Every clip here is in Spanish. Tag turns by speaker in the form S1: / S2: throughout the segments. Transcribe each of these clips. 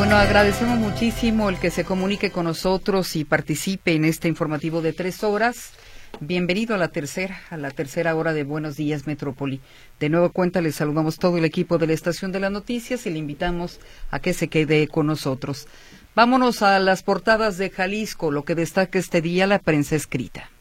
S1: Bueno, agradecemos muchísimo el que se comunique con nosotros y participe en este informativo de 3 horas. Bienvenido a la tercera hora de Buenos Días Metrópoli. De nuevo cuenta, le saludamos todo el equipo de la Estación de las Noticias y le invitamos a que se quede con nosotros. Vámonos a las portadas de Jalisco, lo que destaca este día la prensa escrita.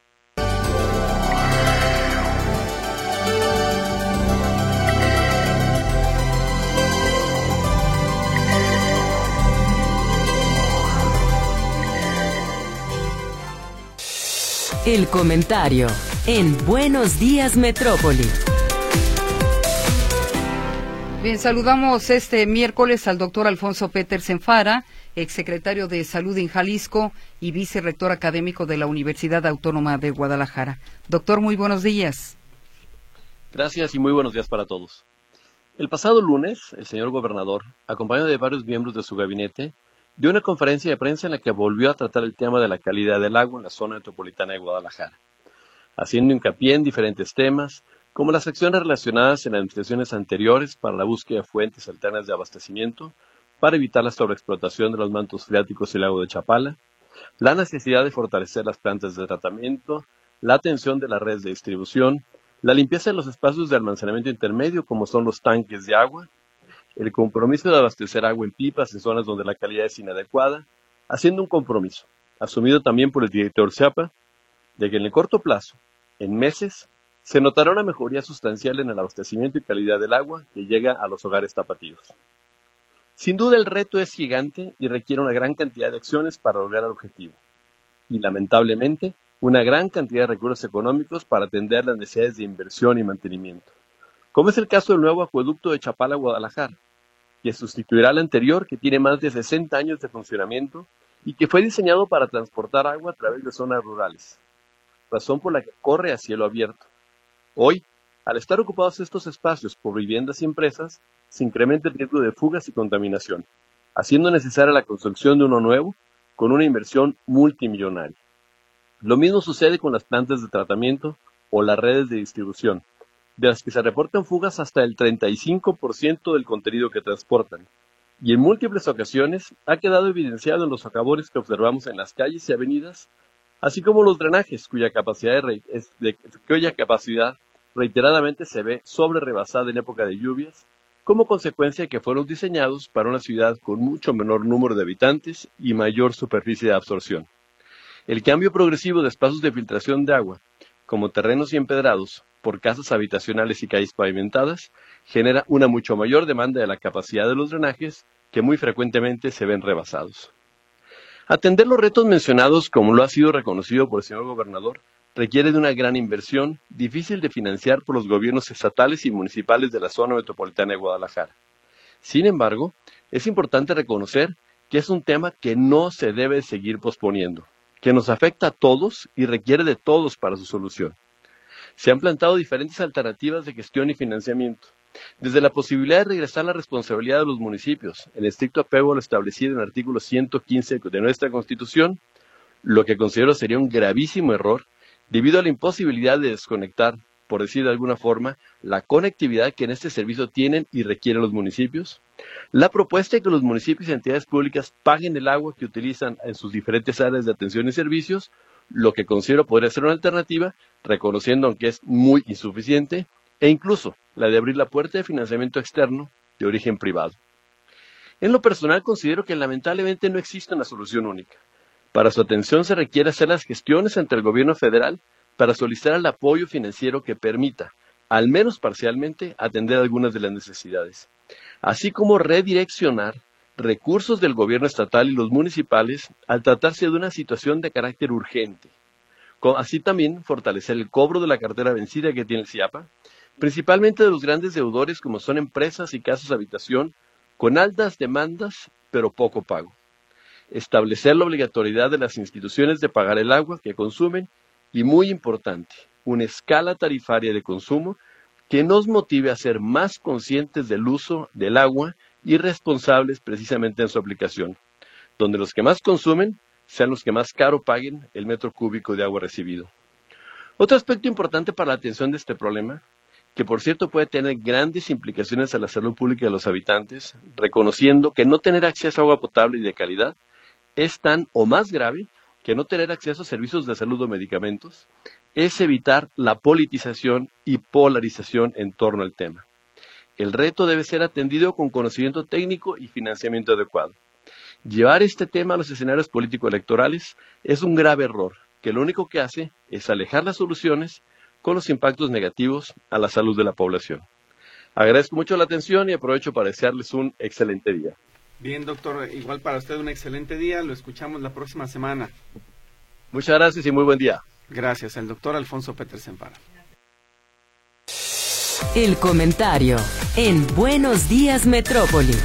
S2: El comentario en Buenos Días Metrópoli.
S1: Bien, saludamos este miércoles al doctor Alfonso Petersen Fara, exsecretario de Salud en Jalisco y vicerrector académico de la Universidad Autónoma de Guadalajara. Doctor, muy buenos días.
S3: Gracias y muy buenos días para todos. El pasado lunes, el señor gobernador, acompañado de varios miembros de su gabinete, dio una conferencia de prensa en la que volvió a tratar el tema de la calidad del agua en la zona metropolitana de Guadalajara, haciendo hincapié en diferentes temas, como las acciones relacionadas en administraciones anteriores para la búsqueda de fuentes alternas de abastecimiento, para evitar la sobreexplotación de los mantos freáticos y el lago de Chapala, la necesidad de fortalecer las plantas de tratamiento, la atención de las redes de distribución, la limpieza de los espacios de almacenamiento intermedio, como son los tanques de agua, el compromiso de abastecer agua en pipas en zonas donde la calidad es inadecuada, haciendo un compromiso, asumido también por el director CEAPA, de que en el corto plazo, en meses, se notará una mejoría sustancial en el abastecimiento y calidad del agua que llega a los hogares tapatíos. Sin duda el reto es gigante y requiere una gran cantidad de acciones para lograr el objetivo. Y lamentablemente, una gran cantidad de recursos económicos para atender las necesidades de inversión y mantenimiento. Como es el caso del nuevo acueducto de Chapala a Guadalajara, que sustituirá al anterior, que tiene más de 60 años de funcionamiento y que fue diseñado para transportar agua a través de zonas rurales, razón por la que corre a cielo abierto. Hoy, al estar ocupados estos espacios por viviendas y empresas, se incrementa el riesgo de fugas y contaminación, haciendo necesaria la construcción de uno nuevo con una inversión multimillonaria. Lo mismo sucede con las plantas de tratamiento o las redes de distribución, de las que se reportan fugas hasta el 35% del contenido que transportan, y en múltiples ocasiones ha quedado evidenciado en los socavones que observamos en las calles y avenidas, así como los drenajes cuya capacidad reiteradamente se ve sobre rebasada en época de lluvias, como consecuencia de que fueron diseñados para una ciudad con mucho menor número de habitantes y mayor superficie de absorción. El cambio progresivo de espacios de filtración de agua, como terrenos y empedrados, por casas habitacionales y calles pavimentadas, genera una mucho mayor demanda de la capacidad de los drenajes que muy frecuentemente se ven rebasados. Atender los retos mencionados, como lo ha sido reconocido por el señor gobernador, requiere de una gran inversión, difícil de financiar por los gobiernos estatales y municipales de la zona metropolitana de Guadalajara. Sin embargo, es importante reconocer que es un tema que no se debe seguir posponiendo, que nos afecta a todos y requiere de todos para su solución. Se han planteado diferentes alternativas de gestión y financiamiento, desde la posibilidad de regresar la responsabilidad de los municipios, en estricto apego a lo establecido en el artículo 115 de nuestra Constitución, lo que considero sería un gravísimo error, debido a la imposibilidad de desconectar, por decir de alguna forma, la conectividad que en este servicio tienen y requieren los municipios, la propuesta de que los municipios y entidades públicas paguen el agua que utilizan en sus diferentes áreas de atención y servicios, lo que considero podría ser una alternativa, reconociendo aunque es muy insuficiente, e incluso la de abrir la puerta de financiamiento externo de origen privado. En lo personal considero que lamentablemente no existe una solución única. Para su atención se requiere hacer las gestiones ante el gobierno federal para solicitar el apoyo financiero que permita, al menos parcialmente, atender algunas de las necesidades, así como redireccionar recursos del gobierno estatal y los municipales al tratarse de una situación de carácter urgente. Así también fortalecer el cobro de la cartera vencida que tiene el CIAPA, principalmente de los grandes deudores como son empresas y casas de habitación, con altas demandas pero poco pago. Establecer la obligatoriedad de las instituciones de pagar el agua que consumen y, muy importante, una escala tarifaria de consumo que nos motive a ser más conscientes del uso del agua y responsables precisamente en su aplicación, donde los que más consumen sean los que más caro paguen el metro cúbico de agua recibido. Otro aspecto importante para la atención de este problema que por cierto puede tener grandes implicaciones a la salud pública de los habitantes, reconociendo que no tener acceso a agua potable y de calidad es tan o más grave que no tener acceso a servicios de salud o medicamentos, es evitar la politización y polarización en torno al tema. El reto debe ser atendido con conocimiento técnico y financiamiento adecuado. Llevar este tema a los escenarios político-electorales es un grave error, que lo único que hace es alejar las soluciones con los impactos negativos a la salud de la población. Agradezco mucho la atención y aprovecho para desearles un excelente día.
S4: Bien, doctor, igual para usted un excelente día, lo escuchamos la próxima semana.
S3: Muchas gracias y muy buen día.
S4: Gracias, el doctor Alfonso Petersen Para.
S2: El comentario en Buenos Días Metrópoli.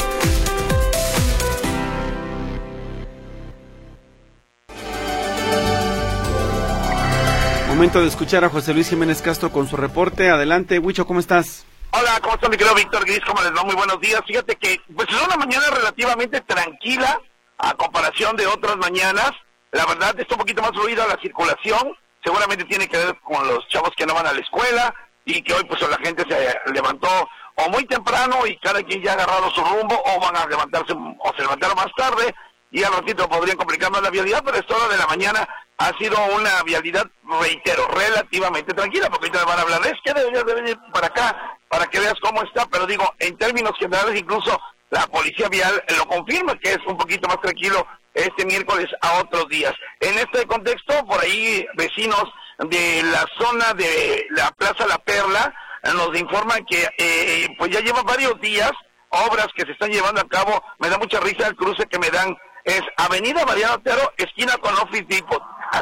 S4: Momento de escuchar a José Luis Jiménez Castro con su reporte. Adelante, Huicho, ¿cómo estás?
S5: Hola, ¿cómo estás, mi querido Víctor Gris? ¿Cómo les va? Muy buenos días. Fíjate que pues es una mañana relativamente tranquila a comparación de otras mañanas. La verdad, está un poquito más fluida la circulación. Seguramente tiene que ver con los chavos que no van a la escuela y que hoy pues la gente se levantó o muy temprano y cada quien ya ha agarrado su rumbo, o van a levantarse o se levantaron más tarde y al ratito podrían complicar más la vialidad, pero esta hora de la mañana ha sido una vialidad, reitero, relativamente tranquila, porque ahorita van a hablar, es que deberías de venir para acá, para que veas cómo está, pero digo, en términos generales, incluso la policía vial lo confirma, que es un poquito más tranquilo este miércoles a otros días. En este contexto, por ahí, vecinos de la zona de la Plaza La Perla nos informan que pues ya llevan varios días obras que se están llevando a cabo. Me da mucha risa el cruce que me dan, es Avenida Mariano Otero, esquina con Office Depot.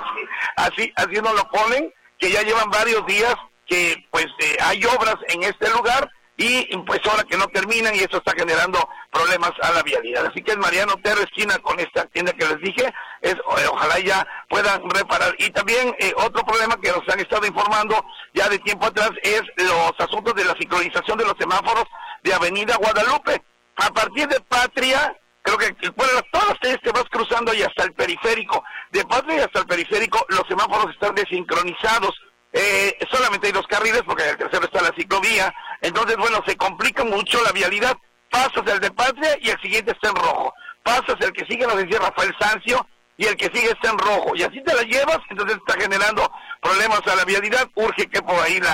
S5: Así nos lo ponen, que ya llevan varios días que pues hay obras en este lugar y pues ahora que no terminan y eso está generando problemas a la vialidad. Así que es Mariano Otero, esquina con esta tienda que les dije, ojalá ya puedan reparar. Y también otro problema que nos han estado informando ya de tiempo atrás es los asuntos de la sincronización de los semáforos de Avenida Guadalupe. A partir de Patria, creo que bueno, todas las calles te vas cruzando y hasta el periférico. De Patria y hasta el periférico los semáforos están desincronizados. Solamente hay 2 carriles porque en el tercero está la ciclovía. Entonces, bueno, se complica mucho la vialidad. Pasas el de Patria y el siguiente está en rojo. Pasas el que sigue, nos decía Rafael Sancio, y el que sigue está en rojo. Y así te la llevas, entonces está generando problemas a la vialidad. Urge que por ahí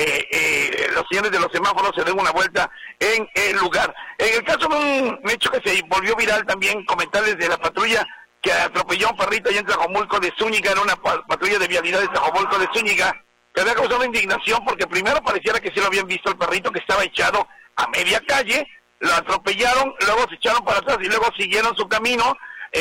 S5: los señores de los semáforos se den una vuelta en el lugar. En el caso de un hecho que se volvió viral también, comentarles de la patrulla que atropelló a un perrito allá en Tlajomulco de Zúñiga, en una patrulla de vialidad de Tlajomulco de Zúñiga, que había causado indignación porque primero pareciera que sí lo habían visto el perrito que estaba echado a media calle, lo atropellaron, luego se echaron para atrás y luego siguieron su camino,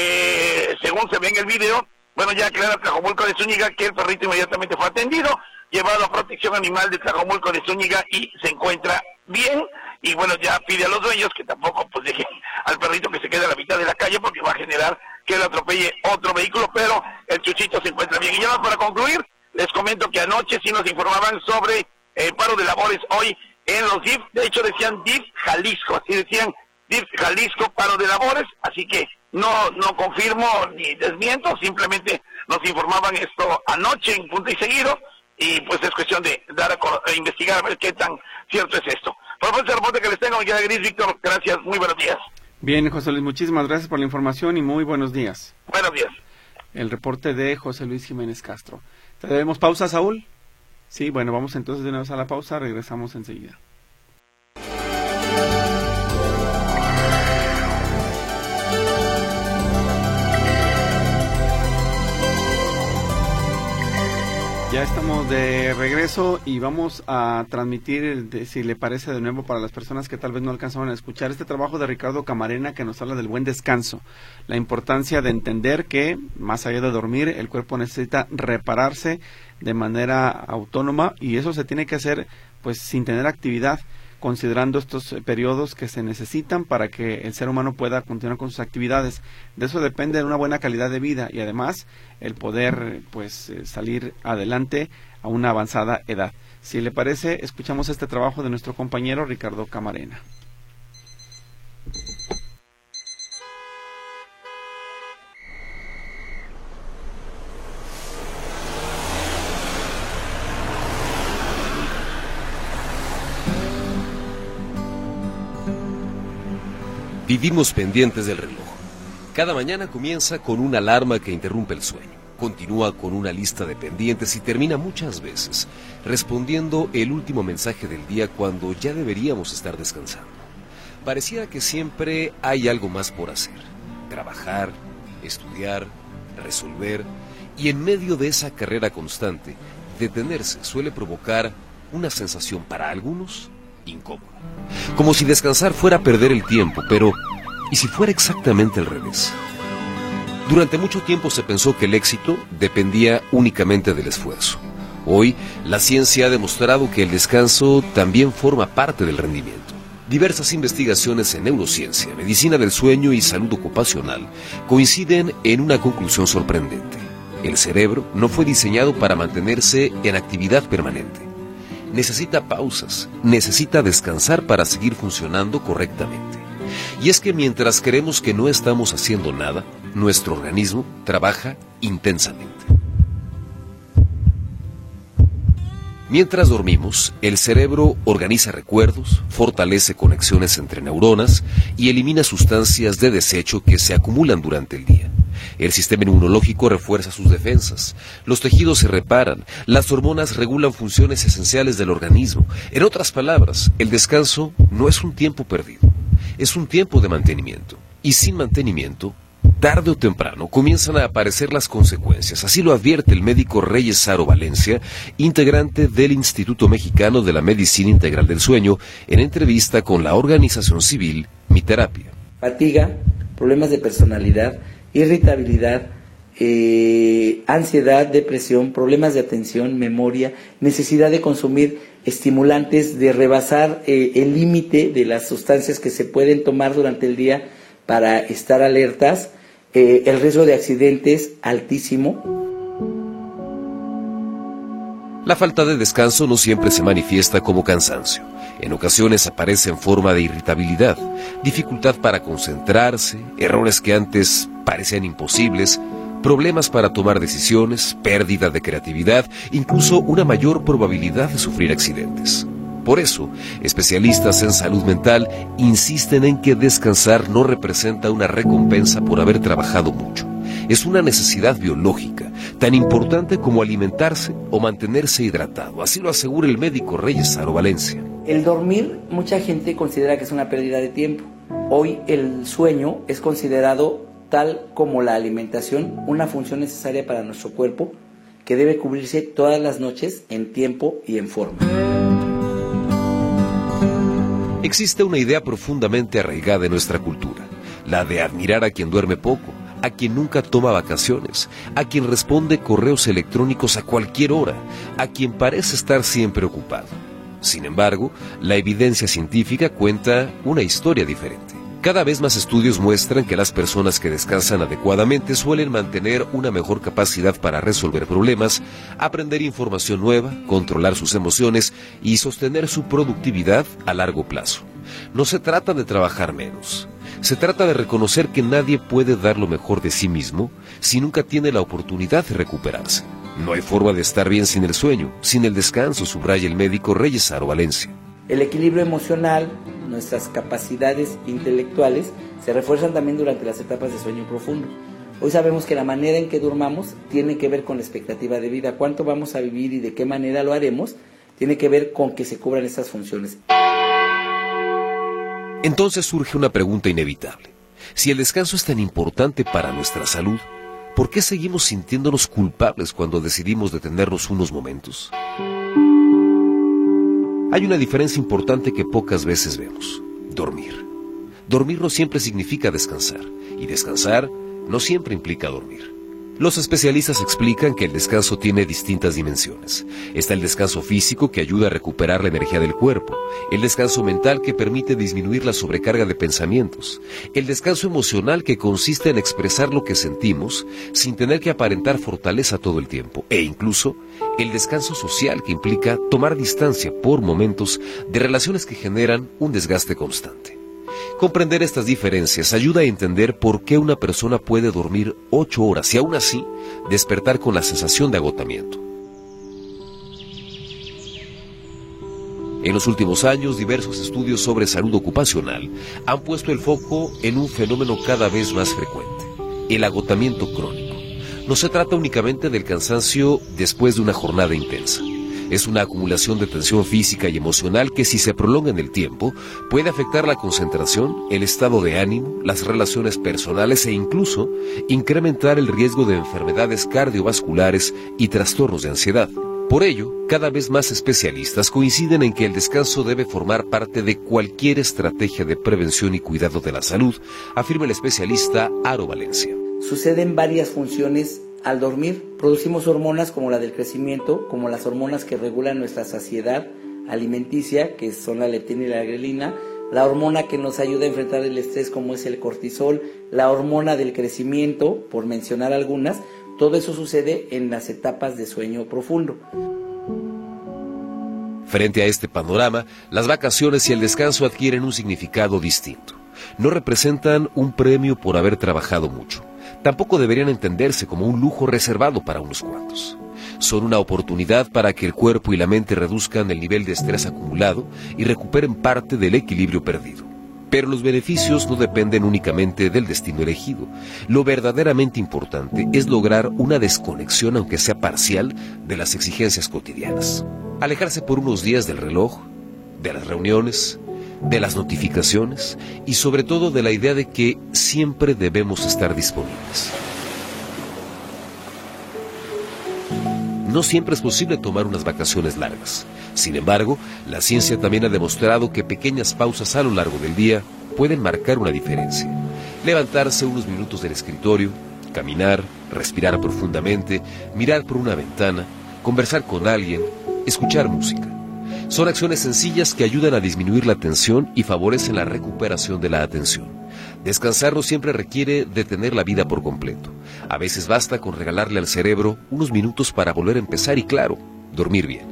S5: según se ve en el video. Bueno, ya aclara Tlajomulco de Zúñiga que el perrito inmediatamente fue atendido, llevado a Protección Animal de Tlajomulco de Zúñiga y se encuentra bien. Y bueno, ya pide a los dueños que tampoco pues dejen al perrito que se quede a la mitad de la calle porque va a generar que lo atropelle otro vehículo, pero el chuchito se encuentra bien. Y ya más para concluir, les comento que anoche sí nos informaban sobre el paro de labores hoy en los DIF. De hecho decían DIF Jalisco, así decían DIF Jalisco, paro de labores, así que no confirmo ni desmiento, simplemente nos informaban esto anoche en punto y seguido, y pues es cuestión de dar a investigar a ver qué tan cierto es esto. Por favor, ese reporte que les tengo, me queda gris, Víctor, gracias, muy buenos días.
S4: Bien, José Luis, muchísimas gracias por la información y muy buenos días.
S5: Buenos días.
S4: El reporte de José Luis Jiménez Castro. ¿Te debemos pausa, Saúl? Sí, bueno, vamos entonces de nuevo a la pausa, regresamos enseguida. Ya estamos de regreso y vamos a transmitir, si le parece de nuevo para las personas que tal vez no alcanzaban a escuchar, este trabajo de Ricardo Camarena que nos habla del buen descanso, la importancia de entender que más allá de dormir el cuerpo necesita repararse de manera autónoma y eso se tiene que hacer pues sin tener actividad, considerando estos periodos que se necesitan para que el ser humano pueda continuar con sus actividades. De eso depende de una buena calidad de vida y además el poder pues salir adelante a una avanzada edad. Si le parece, escuchamos este trabajo de nuestro compañero Ricardo Camarena.
S6: Vivimos pendientes del reloj. Cada mañana comienza con una alarma que interrumpe el sueño. Continúa con una lista de pendientes y termina muchas veces respondiendo el último mensaje del día cuando ya deberíamos estar descansando. Pareciera que siempre hay algo más por hacer. Trabajar, estudiar, resolver, y en medio de esa carrera constante, detenerse suele provocar una sensación para algunos incómoda. Como si descansar fuera perder el tiempo, pero ¿y si fuera exactamente al revés? Durante mucho tiempo se pensó que el éxito dependía únicamente del esfuerzo. Hoy, la ciencia ha demostrado que el descanso también forma parte del rendimiento. Diversas investigaciones en neurociencia, medicina del sueño y salud ocupacional coinciden en una conclusión sorprendente. El cerebro no fue diseñado para mantenerse en actividad permanente. Necesita pausas, necesita descansar para seguir funcionando correctamente. Y es que mientras creemos que no estamos haciendo nada, nuestro organismo trabaja intensamente. Mientras dormimos, el cerebro organiza recuerdos, fortalece conexiones entre neuronas y elimina sustancias de desecho que se acumulan durante el día. El sistema inmunológico refuerza sus defensas, los tejidos se reparan, las hormonas regulan funciones esenciales del organismo. En otras palabras, el descanso no es un tiempo perdido, es un tiempo de mantenimiento. Y sin mantenimiento, tarde o temprano comienzan a aparecer las consecuencias. Así lo advierte el médico Reyes Saro Valencia, integrante del Instituto Mexicano de la Medicina Integral del Sueño, en entrevista con la organización civil Mi Terapia.
S7: Fatiga, problemas de personalidad, irritabilidad, ansiedad, depresión, problemas de atención, memoria, necesidad de consumir estimulantes, de rebasar el límite de las sustancias que se pueden tomar durante el día para estar alertas, el riesgo de accidentes altísimo.
S6: La falta de descanso no siempre se manifiesta como cansancio. En ocasiones aparece en forma de irritabilidad, dificultad para concentrarse, errores que antes parecían imposibles, problemas para tomar decisiones, pérdida de creatividad, incluso una mayor probabilidad de sufrir accidentes. Por eso, especialistas en salud mental insisten en que descansar no representa una recompensa por haber trabajado mucho. Es una necesidad biológica, tan importante como alimentarse o mantenerse hidratado. Así lo asegura el médico Reyes Saro Valencia.
S7: El dormir, mucha gente considera que es una pérdida de tiempo. Hoy el sueño es considerado, tal como la alimentación, una función necesaria para nuestro cuerpo que debe cubrirse todas las noches en tiempo y en forma.
S6: Existe una idea profundamente arraigada en nuestra cultura, la de admirar a quien duerme poco, a quien nunca toma vacaciones, a quien responde correos electrónicos a cualquier hora, a quien parece estar siempre ocupado. Sin embargo, la evidencia científica cuenta una historia diferente. Cada vez más estudios muestran que las personas que descansan adecuadamente suelen mantener una mejor capacidad para resolver problemas, aprender información nueva, controlar sus emociones y sostener su productividad a largo plazo. No se trata de trabajar menos. Se trata de reconocer que nadie puede dar lo mejor de sí mismo si nunca tiene la oportunidad de recuperarse. No hay forma de estar bien sin el sueño, sin el descanso, subraya el médico Reyes Saro Valencia.
S7: El equilibrio emocional, nuestras capacidades intelectuales, se refuerzan también durante las etapas de sueño profundo. Hoy sabemos que la manera en que durmamos tiene que ver con la expectativa de vida. Cuánto vamos a vivir y de qué manera lo haremos tiene que ver con que se cubran estas funciones.
S6: Entonces surge una pregunta inevitable. Si el descanso es tan importante para nuestra salud, ¿por qué seguimos sintiéndonos culpables cuando decidimos detenernos unos momentos? Hay una diferencia importante que pocas veces vemos: dormir. Dormir no siempre significa descansar, y descansar no siempre implica dormir. Los especialistas explican que el descanso tiene distintas dimensiones. Está el descanso físico, que ayuda a recuperar la energía del cuerpo; el descanso mental, que permite disminuir la sobrecarga de pensamientos; el descanso emocional, que consiste en expresar lo que sentimos sin tener que aparentar fortaleza todo el tiempo; e incluso el descanso social, que implica tomar distancia por momentos de relaciones que generan un desgaste constante. Comprender estas diferencias ayuda a entender por qué una persona puede dormir 8 horas y aún así despertar con la sensación de agotamiento. En los últimos años, diversos estudios sobre salud ocupacional han puesto el foco en un fenómeno cada vez más frecuente: el agotamiento crónico. No se trata únicamente del cansancio después de una jornada intensa. Es una acumulación de tensión física y emocional que, si se prolonga en el tiempo, puede afectar la concentración, el estado de ánimo, las relaciones personales e incluso incrementar el riesgo de enfermedades cardiovasculares y trastornos de ansiedad. Por ello, cada vez más especialistas coinciden en que el descanso debe formar parte de cualquier estrategia de prevención y cuidado de la salud, afirma el especialista Aro Valencia.
S7: Suceden varias funciones al dormir. Producimos hormonas como la del crecimiento, como las hormonas que regulan nuestra saciedad alimenticia, que son la leptina y la grelina, la hormona que nos ayuda a enfrentar el estrés, como es el cortisol, la hormona del crecimiento, por mencionar algunas. Todo eso sucede en las etapas de sueño profundo.
S6: Frente a este panorama, las vacaciones y el descanso adquieren un significado distinto. No representan un premio por haber trabajado mucho. Tampoco deberían entenderse como un lujo reservado para unos cuantos. Son una oportunidad para que el cuerpo y la mente reduzcan el nivel de estrés acumulado y recuperen parte del equilibrio perdido. Pero los beneficios no dependen únicamente del destino elegido. Lo verdaderamente importante es lograr una desconexión, aunque sea parcial, de las exigencias cotidianas. Alejarse por unos días del reloj, de las reuniones, de las notificaciones y sobre todo de la idea de que siempre debemos estar disponibles. No siempre es posible tomar unas vacaciones largas. Sin embargo, la ciencia también ha demostrado que pequeñas pausas a lo largo del día pueden marcar una diferencia. Levantarse unos minutos del escritorio, caminar, respirar profundamente, mirar por una ventana, conversar con alguien, escuchar música. Son acciones sencillas que ayudan a disminuir la tensión y favorecen la recuperación de la atención. Descansar no siempre requiere detener la vida por completo. A veces basta con regalarle al cerebro unos minutos para volver a empezar y, claro, dormir bien.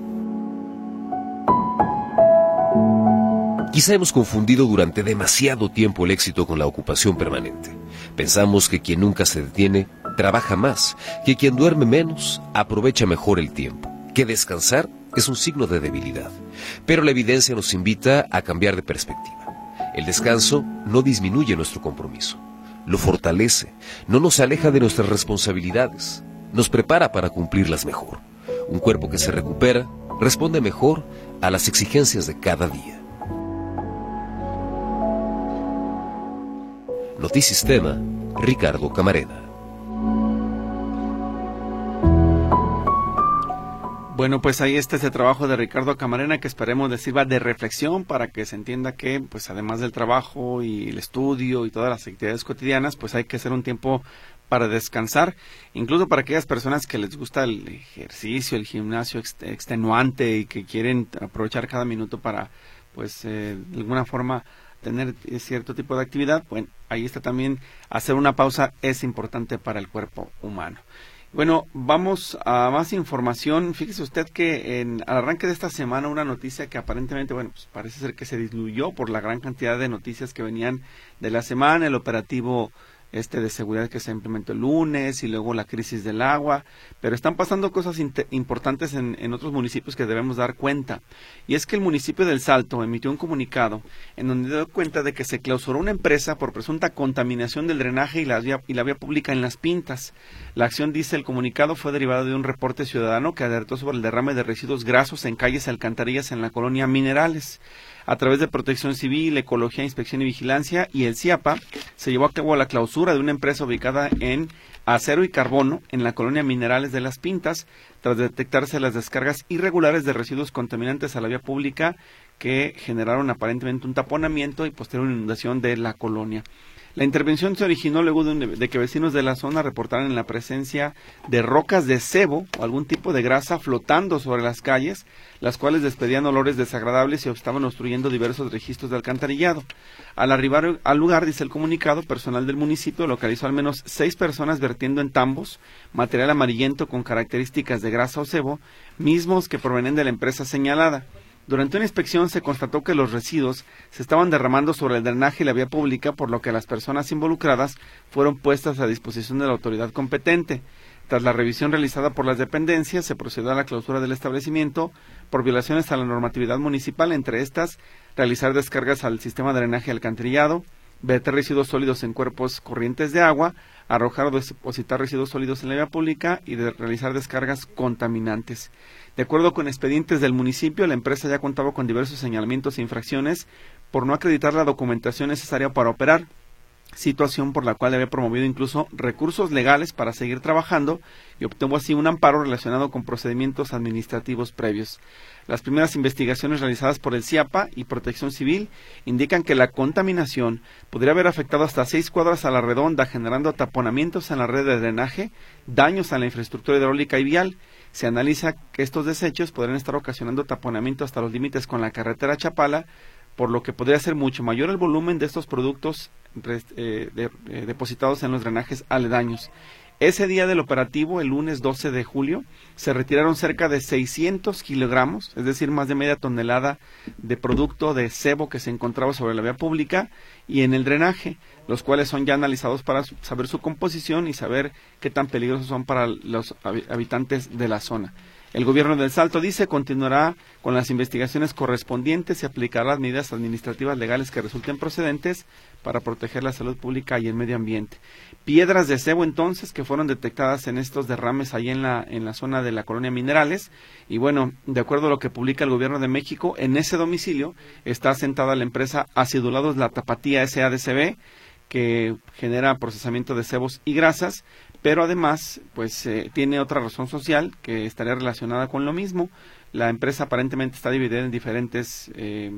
S6: Quizá hemos confundido durante demasiado tiempo el éxito con la ocupación permanente. Pensamos que quien nunca se detiene trabaja más, que quien duerme menos aprovecha mejor el tiempo, que descansar es un signo de debilidad. Pero la evidencia nos invita a cambiar de perspectiva. El descanso no disminuye nuestro compromiso, lo fortalece, no nos aleja de nuestras responsabilidades, nos prepara para cumplirlas mejor. Un cuerpo que se recupera responde mejor a las exigencias de cada día. Notisistema, Ricardo Camarena.
S4: Bueno, pues ahí está ese trabajo de Ricardo Camarena que esperemos les sirva de reflexión para que se entienda que, pues además del trabajo y el estudio y todas las actividades cotidianas, pues hay que hacer un tiempo para descansar, incluso para aquellas personas que les gusta el ejercicio, el gimnasio extenuante y que quieren aprovechar cada minuto para, pues de alguna forma tener cierto tipo de actividad. Bueno, ahí está también, hacer una pausa es importante para el cuerpo humano. Bueno, vamos a más información. Fíjese usted que al arranque de esta semana una noticia que aparentemente, bueno, pues parece ser que se diluyó por la gran cantidad de noticias que venían de la semana, el operativo de seguridad que se implementó el lunes y luego la crisis del agua, pero están pasando cosas importantes en otros municipios que debemos dar cuenta. Y es que el municipio del Salto emitió un comunicado en donde dio cuenta de que se clausuró una empresa por presunta contaminación del drenaje y la vía pública en Las Pintas. La acción, dice el comunicado, fue derivada de un reporte ciudadano que alertó sobre el derrame de residuos grasos en calles y alcantarillas en la colonia Minerales. A través de Protección Civil, Ecología, Inspección y Vigilancia y el CIAPA, se llevó a cabo la clausura de una empresa ubicada en Acero y Carbono, en la colonia Minerales de Las Pintas, tras detectarse las descargas irregulares de residuos contaminantes a la vía pública que generaron aparentemente un taponamiento y posterior inundación de la colonia. La intervención se originó luego de que vecinos de la zona reportaran la presencia de rocas de sebo o algún tipo de grasa flotando sobre las calles, las cuales despedían olores desagradables y estaban obstruyendo diversos registros de alcantarillado. Al arribar al lugar, dice el comunicado, personal del municipio localizó al menos 6 personas vertiendo en tambos material amarillento con características de grasa o sebo, mismos que provienen de la empresa señalada. Durante una inspección se constató que los residuos se estaban derramando sobre el drenaje y la vía pública, por lo que las personas involucradas fueron puestas a disposición de la autoridad competente. Tras la revisión realizada por las dependencias, se procedió a la clausura del establecimiento por violaciones a la normatividad municipal, entre estas, realizar descargas al sistema de drenaje alcantarillado, verter residuos sólidos en cuerpos corrientes de agua, arrojar o depositar residuos sólidos en la vía pública y de realizar descargas contaminantes. De acuerdo con expedientes del municipio, la empresa ya contaba con diversos señalamientos e infracciones por no acreditar la documentación necesaria para operar, situación por la cual había promovido incluso recursos legales para seguir trabajando y obtuvo así un amparo relacionado con procedimientos administrativos previos. Las primeras investigaciones realizadas por el CIAPA y Protección Civil indican que la contaminación podría haber afectado hasta 6 cuadras a la redonda, generando taponamientos en la red de drenaje, daños a la infraestructura hidráulica y vial. Se analiza que estos desechos podrían estar ocasionando taponamiento hasta los límites con la carretera Chapala, por lo que podría ser mucho mayor el volumen de estos productos depositados en los drenajes aledaños. Ese día del operativo, el lunes 12 de julio, se retiraron cerca de 600 kilogramos, es decir, más de media tonelada de producto de sebo que se encontraba sobre la vía pública y en el drenaje, los cuales son ya analizados para saber su composición y saber qué tan peligrosos son para los habitantes de la zona. El gobierno del Salto dice continuará con las investigaciones correspondientes y aplicará las medidas administrativas legales que resulten procedentes para proteger la salud pública y el medio ambiente. Piedras de sebo entonces que fueron detectadas en estos derrames ahí en la zona de la colonia Minerales y bueno, de acuerdo a lo que publica el gobierno de México, en ese domicilio está asentada la empresa Acidulados La Tapatía SADCB que genera procesamiento de sebos y grasas, pero además pues tiene otra razón social que estaría relacionada con lo mismo. La empresa aparentemente está dividida en diferentes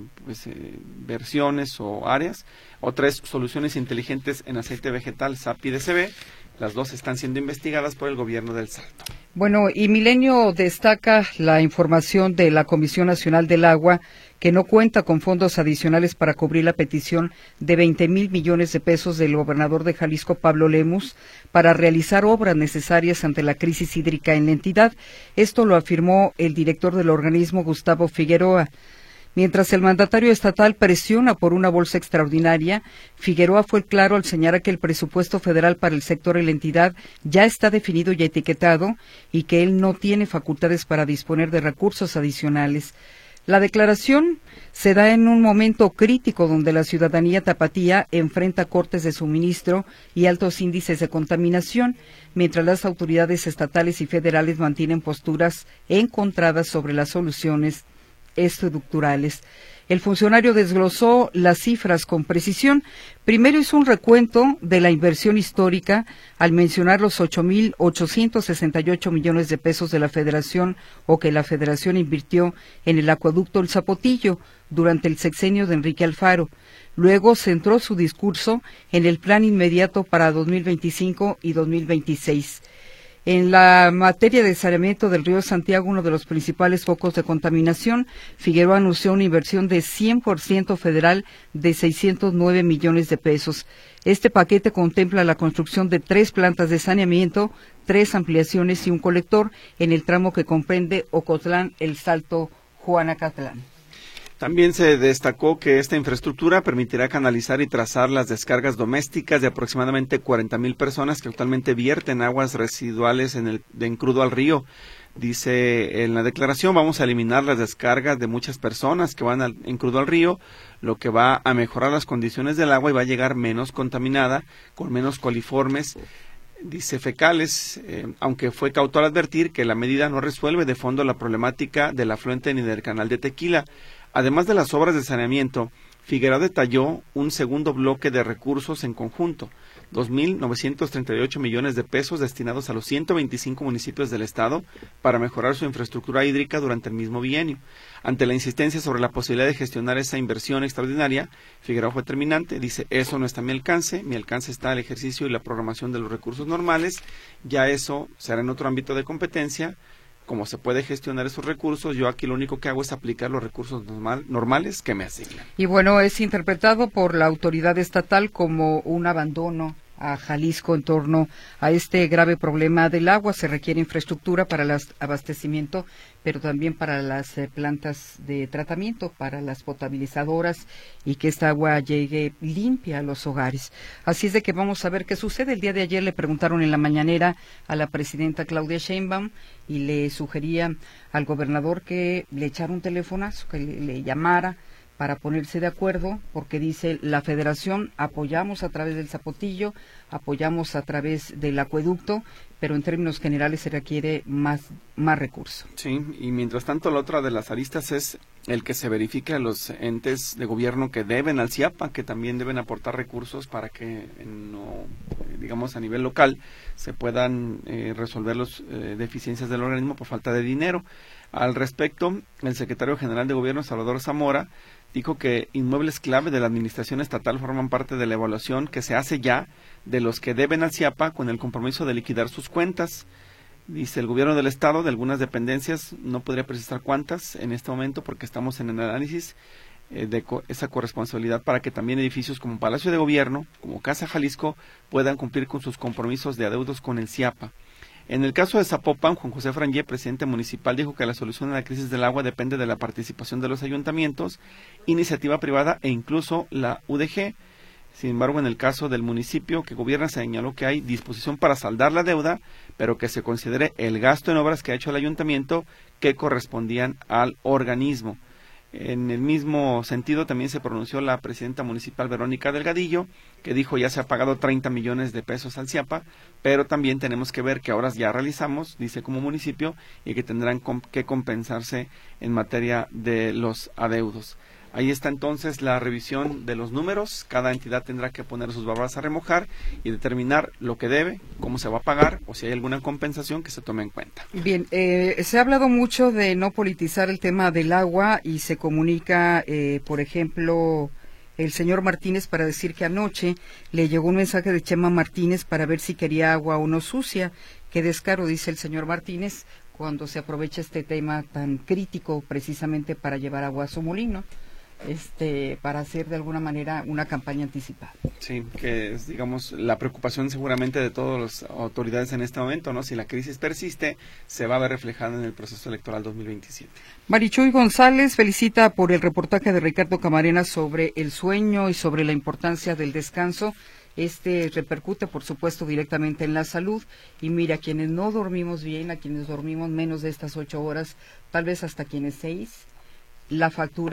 S4: versiones o áreas. Otras soluciones inteligentes en aceite vegetal, SAP y DCB. Las dos están siendo investigadas por el gobierno del Salto.
S1: Bueno, y Milenio destaca la información de la Comisión Nacional del Agua que no cuenta con fondos adicionales para cubrir la petición de 20,000 millones de pesos del gobernador de Jalisco, Pablo Lemus, para realizar obras necesarias ante la crisis hídrica en la entidad. Esto lo afirmó el director del organismo, Gustavo Figueroa. Mientras el mandatario estatal presiona por una bolsa extraordinaria, Figueroa fue claro al señalar que el presupuesto federal para el sector y la entidad ya está definido y etiquetado y que él no tiene facultades para disponer de recursos adicionales. La declaración se da en un momento crítico donde la ciudadanía tapatía enfrenta cortes de suministro y altos índices de contaminación, mientras las autoridades estatales y federales mantienen posturas encontradas sobre las soluciones estructurales. El funcionario desglosó las cifras con precisión. Primero hizo un recuento de la inversión histórica al mencionar los 8,868 millones de pesos de la Federación o que la Federación invirtió en el acueducto El Zapotillo durante el sexenio de Enrique Alfaro. Luego centró su discurso en el plan inmediato para 2025 y 2026. En la materia de saneamiento del río Santiago, uno de los principales focos de contaminación, Figueroa anunció una inversión de 100% federal de 609 millones de pesos. Este paquete contempla la construcción de 3 plantas de saneamiento, 3 ampliaciones y un colector en el tramo que comprende Ocotlán, El Salto, Juanacatlán.
S4: También se destacó que esta infraestructura permitirá canalizar y trazar las descargas domésticas de aproximadamente 40,000 personas que actualmente vierten aguas residuales en crudo al río. Dice en la declaración, vamos a eliminar las descargas de muchas personas que van en crudo al río, lo que va a mejorar las condiciones del agua y va a llegar menos contaminada, con menos coliformes, dice fecales, aunque fue cauto al advertir que la medida no resuelve de fondo la problemática del afluente ni del canal de Tequila. Además de las obras de saneamiento, Figueroa detalló un segundo bloque de recursos en conjunto, 2,938 millones de pesos destinados a los 125 municipios del estado para mejorar su infraestructura hídrica durante el mismo bienio. Ante la insistencia sobre la posibilidad de gestionar esa inversión extraordinaria, Figueroa fue terminante, dice, eso no está a mi alcance está el ejercicio y la programación de los recursos normales, ya eso será en otro ámbito de competencia. Como se puede gestionar esos recursos, yo aquí lo único que hago es aplicar los recursos normales que me asignan.
S1: Y bueno, es interpretado por la autoridad estatal como un abandono a Jalisco en torno a este grave problema del agua. Se requiere infraestructura para el abastecimiento, pero también para las plantas de tratamiento, para las potabilizadoras, y que esta agua llegue limpia a los hogares. Así es de que vamos a ver qué sucede. El día de ayer le preguntaron en la mañanera a la presidenta Claudia Sheinbaum y le sugería al gobernador que le echara un telefonazo, que le llamara para ponerse de acuerdo, porque dice la federación apoyamos a través del Zapotillo, apoyamos a través del acueducto, pero en términos generales se requiere más recursos.
S4: Sí, y mientras tanto la otra de las aristas es el que se verifique a los entes de gobierno que deben al CIAPA, que también deben aportar recursos para que, digamos a nivel local, se puedan resolver las deficiencias del organismo por falta de dinero. Al respecto, el secretario general de Gobierno, Salvador Zamora, dijo que inmuebles clave de la administración estatal forman parte de la evaluación que se hace ya de los que deben al CIAPA con el compromiso de liquidar sus cuentas. Dice el gobierno del estado de algunas dependencias, no podría precisar cuántas en este momento porque estamos en el análisis de esa corresponsabilidad para que también edificios como Palacio de Gobierno, como Casa Jalisco, puedan cumplir con sus compromisos de adeudos con el CIAPA. En el caso de Zapopan, Juan José Frangé, presidente municipal, dijo que la solución a la crisis del agua depende de la participación de los ayuntamientos, iniciativa privada e incluso la UDG. Sin embargo, en el caso del municipio que gobierna, se señaló que hay disposición para saldar la deuda, pero que se considere el gasto en obras que ha hecho el ayuntamiento que correspondían al organismo. En el mismo sentido también se pronunció la presidenta municipal Verónica Delgadillo, que dijo ya se ha pagado 30 millones de pesos al CIAPA, pero también tenemos que ver qué obras ya realizamos, dice como municipio, y que tendrán que compensarse en materia de los adeudos. Ahí está entonces la revisión de los números, cada entidad tendrá que poner sus barbas a remojar y determinar lo que debe, cómo se va a pagar o si hay alguna compensación que se tome en cuenta.
S1: Bien, se ha hablado mucho de no politizar el tema del agua y se comunica, por ejemplo, el señor Martínez para decir que anoche le llegó un mensaje de Chema Martínez para ver si quería agua o no sucia. Qué descaro, dice el señor Martínez, cuando se aprovecha este tema tan crítico precisamente para llevar agua a su molino. Para hacer de alguna manera una campaña anticipada.
S4: Sí, que es, digamos, la preocupación seguramente de todas las autoridades en este momento, ¿no? Si la crisis persiste, se va a ver reflejada en el proceso electoral 2027.
S1: Marichuy González felicita por el reportaje de Ricardo Camarena sobre el sueño y sobre la importancia del descanso. Repercute, por supuesto, directamente en la salud. Y mira, a quienes no dormimos bien, a quienes dormimos menos de estas 8 horas, tal vez hasta quienes 6, la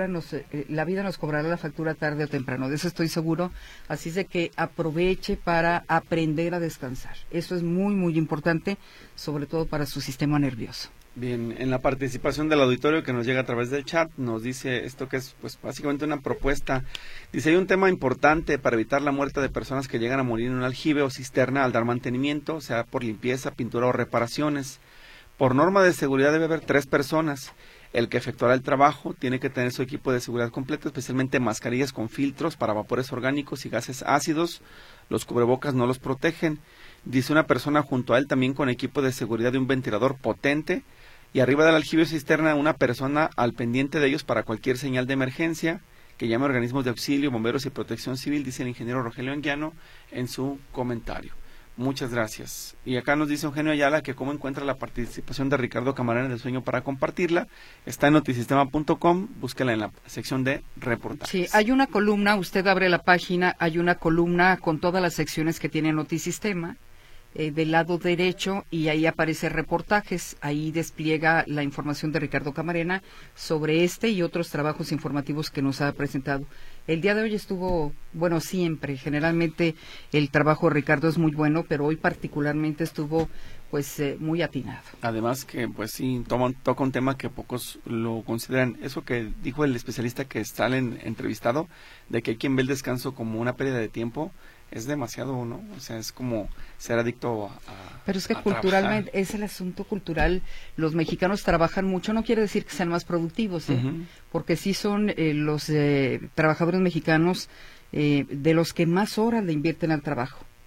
S1: vida nos cobrará la factura tarde o temprano, de eso estoy seguro. Así es de que aproveche para aprender a descansar. Eso es muy, muy importante, sobre todo para su sistema nervioso.
S4: Bien, en la participación del auditorio que nos llega a través del chat, nos dice esto que es pues básicamente una propuesta. Dice, hay un tema importante para evitar la muerte de personas que llegan a morir en un aljibe o cisterna al dar mantenimiento, sea por limpieza, pintura o reparaciones. Por norma de seguridad debe haber 3 personas. El que efectuará el trabajo tiene que tener su equipo de seguridad completo, especialmente mascarillas con filtros para vapores orgánicos y gases ácidos. Los cubrebocas no los protegen. Dice una persona junto a él también con equipo de seguridad de un ventilador potente. Y arriba del aljibe o cisterna una persona al pendiente de ellos para cualquier señal de emergencia, que llame a organismos de auxilio, bomberos y protección civil, dice el ingeniero Rogelio Anguiano en su comentario. Muchas gracias. Y acá nos dice Eugenio Ayala que cómo encuentra la participación de Ricardo Camarena del Sueño para compartirla. Está en notisistema.com, búsquela en la sección de reportajes.
S1: Sí, hay una columna, usted abre la página, hay una columna con todas las secciones que tiene Notisistema, del lado derecho, y ahí aparece reportajes. Ahí despliega la información de Ricardo Camarena sobre este y otros trabajos informativos que nos ha presentado. El día de hoy estuvo, bueno, siempre, generalmente el trabajo de Ricardo es muy bueno, pero hoy particularmente estuvo pues muy atinado.
S4: Además que pues sí, toca un tema que pocos lo consideran, eso que dijo el especialista que está entrevistado, de que hay quien ve el descanso como una pérdida de tiempo, es demasiado, ¿no? O sea, es como ser adicto a
S1: Pero es que culturalmente, trabajar. Es el asunto cultural. Los mexicanos trabajan mucho, no quiere decir que sean más productivos, porque sí son los trabajadores mexicanos de los que más horas le invierten al trabajo.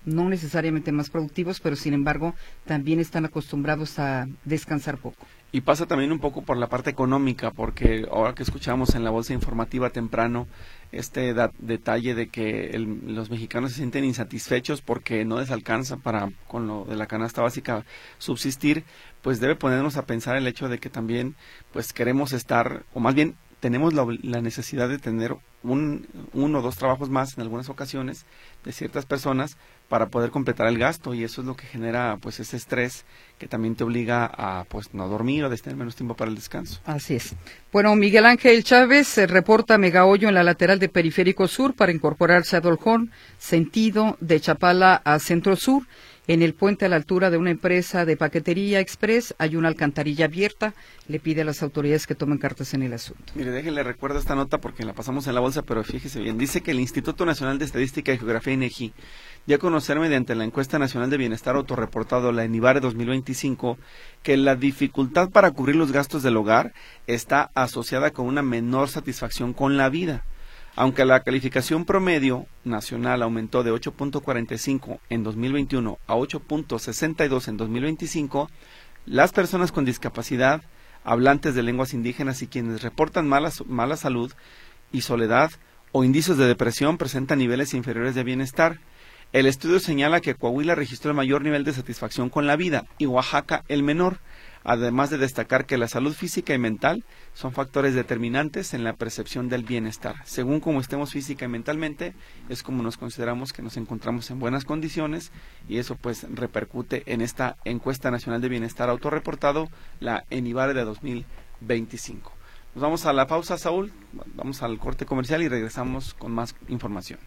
S1: no necesariamente más productivos, pero sin embargo también están acostumbrados a descansar poco.
S4: Y pasa también un poco por la parte económica, porque ahora que escuchamos en la bolsa informativa temprano este detalle de que los mexicanos se sienten insatisfechos porque no les alcanza para, con lo de la canasta básica, subsistir, pues debe ponernos a pensar el hecho de que también pues queremos estar, o más bien tenemos la necesidad de tener uno o dos trabajos más en algunas ocasiones de ciertas personas para poder completar el gasto, y eso es lo que genera pues ese estrés que también te obliga a pues no dormir o a tener menos tiempo para el descanso.
S1: Así es. Bueno, Miguel Ángel Chávez reporta megahoyo en la lateral de Periférico Sur para incorporarse a Dolhón, sentido de Chapala a Centro Sur. En el puente a la altura de una empresa de paquetería express hay una alcantarilla abierta. Le pide a las autoridades que tomen cartas en el asunto.
S4: Mire, déjenle recuerdo esta nota porque la pasamos en la bolsa, pero fíjese bien. Dice que el Instituto Nacional de Estadística y Geografía, INEGI, dio a conocer mediante la Encuesta Nacional de Bienestar autorreportado, la ENIBARE 2025, que la dificultad para cubrir los gastos del hogar está asociada con una menor satisfacción con la vida. Aunque la calificación promedio nacional aumentó de 8.45 en 2021 a 8.62 en 2025, las personas con discapacidad, hablantes de lenguas indígenas y quienes reportan mala salud y soledad o indicios de depresión presentan niveles inferiores de bienestar. El estudio señala que Coahuila registró el mayor nivel de satisfacción con la vida y Oaxaca el menor, además de destacar que la salud física y mental son factores determinantes en la percepción del bienestar. Según cómo estemos física y mentalmente, es como nos consideramos que nos encontramos en buenas condiciones, y eso pues repercute en esta Encuesta Nacional de Bienestar autorreportado, la ENIBARE de 2025. Nos vamos a la pausa, Saúl, vamos al corte comercial y regresamos con más información.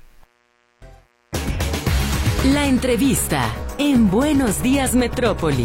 S2: La entrevista en Buenos Días Metrópoli.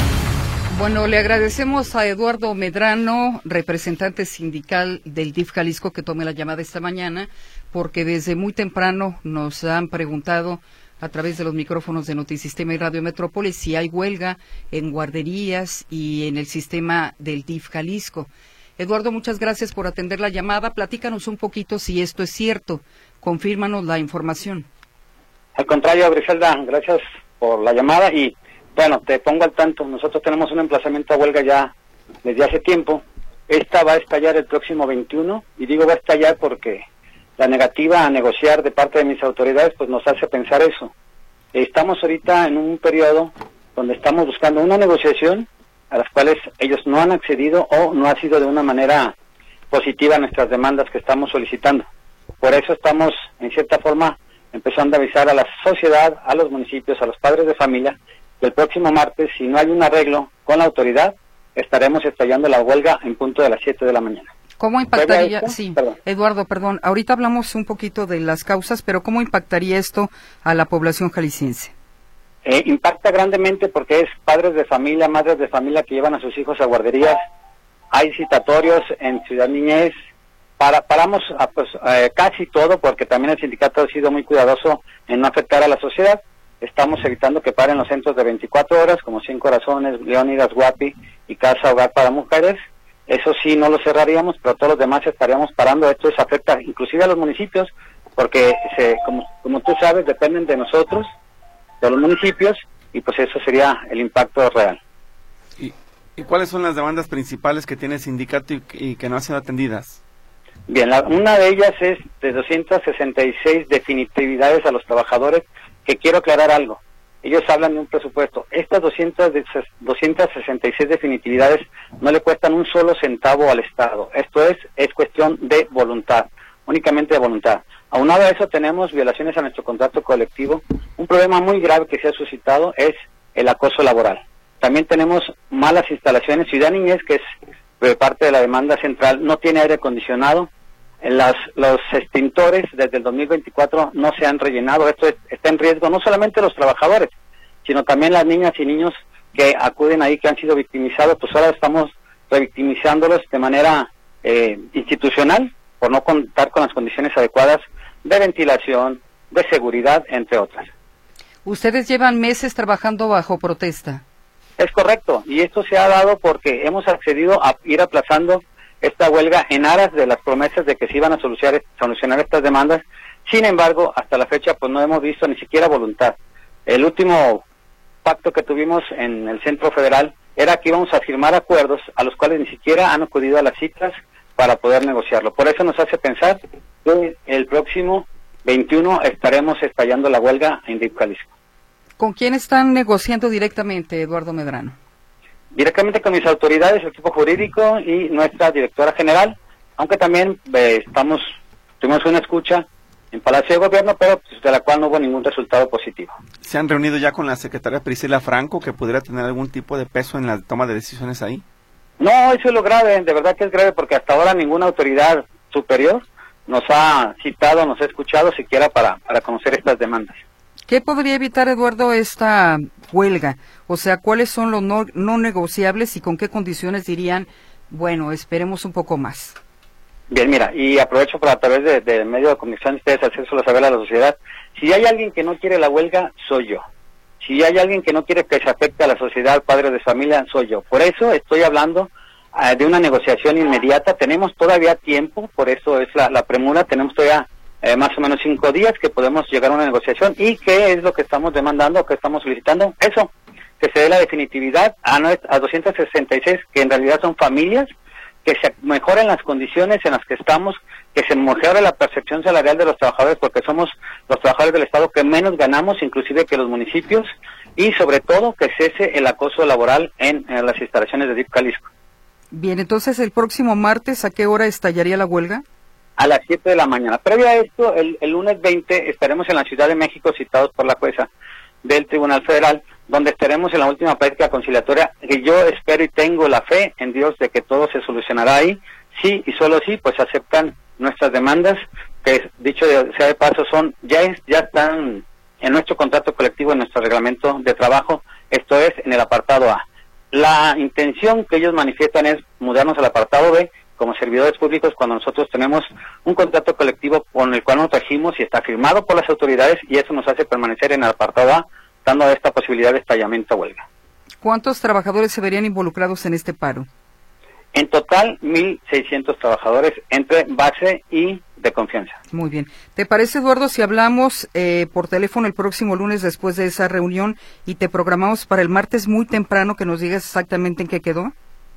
S1: Bueno, le agradecemos a Eduardo Medrano, representante sindical del DIF Jalisco, que tome la llamada esta mañana, porque desde muy temprano nos han preguntado a través de los micrófonos de Notisistema y Radio Metrópoli si hay huelga en guarderías y en el sistema del DIF Jalisco. Eduardo, muchas gracias por atender la llamada. Platícanos un poquito si esto es cierto. Confírmanos la información.
S8: Al contrario, Griselda, gracias por la llamada y bueno, te pongo al tanto. Nosotros tenemos un emplazamiento a huelga ya desde hace tiempo. Esta va a estallar el próximo 21, y digo va a estallar porque la negativa a negociar de parte de mis autoridades pues nos hace pensar eso. Estamos ahorita en un periodo donde estamos buscando una negociación a las cuales ellos no han accedido o no ha sido de una manera positiva nuestras demandas que estamos solicitando. Por eso estamos, en cierta forma, empezando a avisar a la sociedad, a los municipios, a los padres de familia, que el próximo martes, si no hay un arreglo con la autoridad, estaremos estallando la huelga en punto de las 7 de la mañana.
S1: ¿Cómo impactaría?
S8: ¿Esto?
S1: Sí,
S8: Perdón.
S1: Eduardo, perdón, ahorita hablamos un poquito de las causas, pero ¿cómo impactaría esto a la población jalisciense?
S8: Impacta grandemente porque es padres de familia, madres de familia que llevan a sus hijos a guarderías. Hay citatorios en Ciudad Niñez. Paramos casi todo porque también el sindicato ha sido muy cuidadoso en no afectar a la sociedad. Estamos evitando que paren los centros de 24 horas como Cien Corazones, Leónidas, Guapi y Casa Hogar para Mujeres. Eso sí, no lo cerraríamos, pero todos los demás estaríamos parando. Esto afecta inclusive a los municipios porque, como tú sabes, dependen de nosotros, de los municipios, y pues eso sería el impacto real.
S4: ¿Y cuáles son las demandas principales que tiene el sindicato y que no han sido atendidas?
S8: Bien, una de ellas es de 266 definitividades a los trabajadores, que quiero aclarar algo. Ellos hablan de un presupuesto. Estas 266 definitividades no le cuestan un solo centavo al Estado. Esto es cuestión de voluntad, únicamente de voluntad. Aunado a eso tenemos violaciones a nuestro contrato colectivo. Un problema muy grave que se ha suscitado es el acoso laboral. También tenemos malas instalaciones. Ciudad Niñez, que es parte de la demanda central, no tiene aire acondicionado. Los extintores desde el 2024 no se han rellenado. Esto está en riesgo no solamente los trabajadores, sino también las niñas y niños que acuden ahí, que han sido victimizados. Pues ahora estamos revictimizándolos de manera institucional por no contar con las condiciones adecuadas de ventilación, de seguridad, entre otras.
S1: Ustedes llevan meses trabajando bajo protesta.
S8: Es correcto, y esto se ha dado porque hemos accedido a ir aplazando esta huelga en aras de las promesas de que se iban a solucionar estas demandas. Sin embargo, hasta la fecha pues no hemos visto ni siquiera voluntad. El último pacto que tuvimos en el Centro Federal era que íbamos a firmar acuerdos a los cuales ni siquiera han acudido a las citas para poder negociarlo. Por eso nos hace pensar que el próximo 21 estaremos estallando la huelga en DIF Jalisco.
S1: ¿Con quién están negociando directamente, Eduardo Medrano?
S8: Directamente con mis autoridades, el equipo jurídico y nuestra directora general, aunque también tuvimos una escucha en Palacio de Gobierno, pero pues, de la cual no hubo ningún resultado positivo.
S4: ¿Se han reunido ya con la secretaria Priscila Franco, que pudiera tener algún tipo de peso en la toma de decisiones ahí?
S8: No, eso es lo grave, de verdad que es grave, porque hasta ahora ninguna autoridad superior nos ha citado, nos ha escuchado siquiera para conocer estas demandas.
S1: ¿Qué podría evitar, Eduardo, esta huelga? O sea, ¿cuáles son los no negociables y con qué condiciones dirían, bueno, esperemos un poco más?
S8: Bien, mira, y aprovecho para a través de medio de comunicación ustedes hacérselo saber a la sociedad. Si hay alguien que no quiere la huelga, soy yo. Si hay alguien que no quiere que se afecte a la sociedad, padres de familia, soy yo. Por eso estoy hablando de una negociación inmediata. Tenemos todavía tiempo, por eso es la premura. Tenemos todavía más o menos 5 días que podemos llegar a una negociación. ¿Y qué es lo que estamos demandando, qué estamos solicitando? Eso, que se dé la definitividad a 266, que en realidad son familias, que se mejoren las condiciones en las que estamos, que se mejore la percepción salarial de los trabajadores, porque somos los trabajadores del Estado que menos ganamos, inclusive que los municipios, y sobre todo que cese el acoso laboral en las instalaciones de DIF Jalisco.
S1: Bien, entonces el próximo martes, ¿a qué hora estallaría la huelga?
S8: A las 7 de la mañana. Previo a esto, el lunes 20 estaremos en la Ciudad de México citados por la jueza del Tribunal Federal, donde estaremos en la última práctica conciliatoria, que yo espero y tengo la fe en Dios de que todo se solucionará ahí. Sí y solo sí, pues aceptan nuestras demandas, que dicho sea de paso ya están en nuestro contrato colectivo, en nuestro reglamento de trabajo, esto es en el apartado A. La intención que ellos manifiestan es mudarnos al apartado B como servidores públicos, cuando nosotros tenemos un contrato colectivo con el cual nos regimos y está firmado por las autoridades, y eso nos hace permanecer en el apartado A, dando esta posibilidad de estallamiento a huelga.
S1: ¿Cuántos trabajadores se verían involucrados en este paro?
S8: En total, 1.600 trabajadores entre base y de confianza.
S1: Muy bien. ¿Te parece, Eduardo, si hablamos por teléfono el próximo lunes después de esa reunión y te programamos para el martes muy temprano que nos digas exactamente en qué quedó?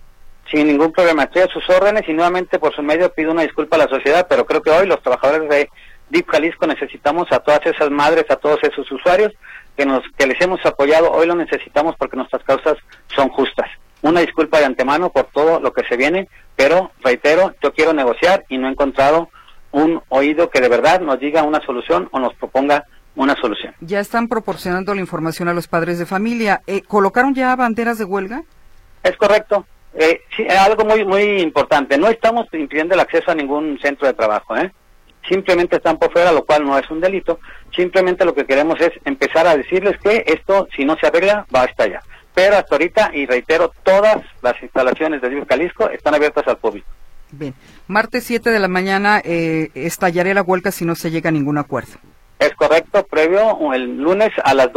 S8: Sin ningún problema, estoy a sus órdenes y nuevamente por su medio pido una disculpa a la sociedad, pero creo que hoy los trabajadores de DIF Jalisco necesitamos a todas esas madres, a todos esos usuarios que les hemos apoyado, hoy lo necesitamos porque nuestras causas son justas. Una disculpa de antemano por todo lo que se viene, pero reitero, yo quiero negociar y no he encontrado un oído que de verdad nos diga una solución o nos proponga una solución.
S1: Ya están proporcionando la información a los padres de familia. ¿Colocaron ya banderas de huelga?
S8: Es correcto. Sí, algo muy importante, no estamos impidiendo el acceso a ningún centro de trabajo, simplemente están por fuera, lo cual no es un delito, simplemente lo que queremos es empezar a decirles que esto, si no se arregla, va a estallar. Pero hasta ahorita, y reitero, todas las instalaciones de DIF Jalisco están abiertas al público.
S1: Bien, martes 7 de la mañana estallaré la huelga si no se llega a ningún acuerdo.
S8: Es correcto, previo, el lunes a las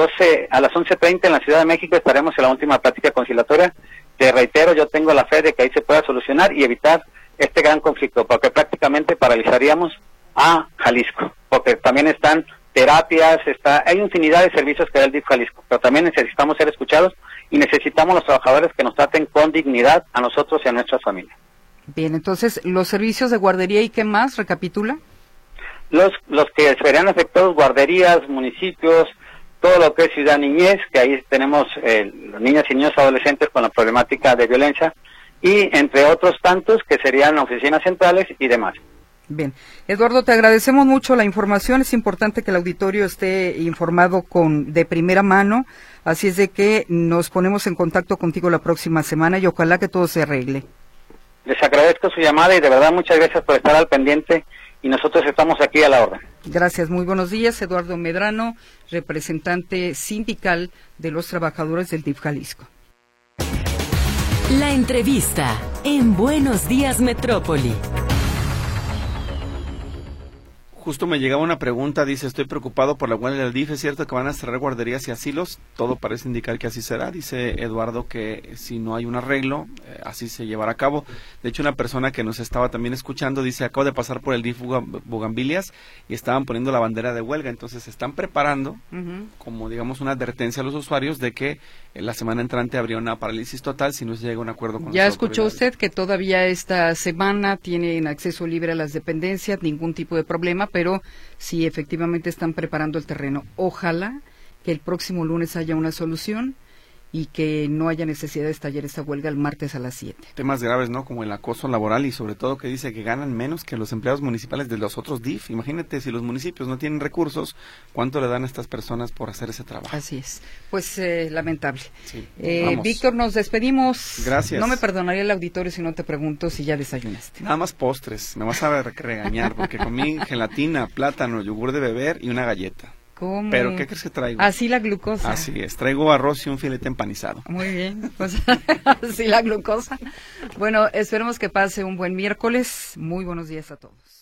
S8: 11:30 en la Ciudad de México estaremos en la última plática conciliatoria. Te reitero, yo tengo la fe de que ahí se pueda solucionar y evitar este gran conflicto, porque prácticamente paralizaríamos a Jalisco, porque también están terapias, hay infinidad de servicios que da el DIF Jalisco, pero también necesitamos ser escuchados y necesitamos los trabajadores que nos traten con dignidad a nosotros y a nuestras familias.
S1: Bien, entonces, ¿los servicios de guardería y qué más? ¿Recapitula?
S8: Los que serían afectados, guarderías, municipios, todo lo que es Ciudad Niñez, que ahí tenemos niñas y niños adolescentes con la problemática de violencia, y entre otros tantos que serían oficinas centrales y demás.
S1: Bien. Eduardo, te agradecemos mucho la información. Es importante que el auditorio esté informado de primera mano, así es de que nos ponemos en contacto contigo la próxima semana y ojalá que todo se arregle.
S8: Les agradezco su llamada y de verdad muchas gracias por estar al pendiente y nosotros estamos aquí a la orden.
S1: Gracias, muy buenos días. Eduardo Medrano, representante sindical de los trabajadores del DIF Jalisco.
S2: La entrevista en Buenos Días Metrópoli.
S4: Justo me llegaba una pregunta, dice, estoy preocupado por la huelga del DIF, ¿es cierto que van a cerrar guarderías y asilos? Todo parece indicar que así será, dice Eduardo, que si no hay un arreglo, así se llevará a cabo. De hecho, una persona que nos estaba también escuchando dice, acabo de pasar por el DIF Bugambilias y estaban poniendo la bandera de huelga, entonces se están preparando como, digamos, una advertencia a los usuarios de que la semana entrante habría una parálisis total si no se llega a un acuerdo con
S1: Ya
S4: las
S1: escuchó
S4: autoridades.
S1: usted que todavía esta semana tienen acceso libre a las dependencias, ningún tipo de problema, pero sí efectivamente están preparando el terreno. Ojalá que el próximo lunes haya una solución y que no haya necesidad de estallar esta huelga el martes a las 7.
S4: Temas graves, ¿no? Como el acoso laboral y sobre todo que dice que ganan menos que los empleados municipales de los otros DIF. Imagínate, si los municipios no tienen recursos, ¿cuánto le dan a estas personas por hacer ese trabajo?
S1: Así es. Pues lamentable.
S4: Sí,
S1: Víctor, nos despedimos.
S4: Gracias.
S1: No me perdonaría el auditorio si no te pregunto si ya desayunaste.
S4: Nada más postres, me vas a regañar porque comí gelatina, plátano, yogur de beber y una galleta.
S1: ¿Cómo?
S4: ¿Pero qué crees que traigo?
S1: Así la glucosa.
S4: Así es, traigo arroz y un filete empanizado.
S1: Muy bien, pues así la glucosa. Bueno, esperemos que pase un buen miércoles. Muy buenos días a todos.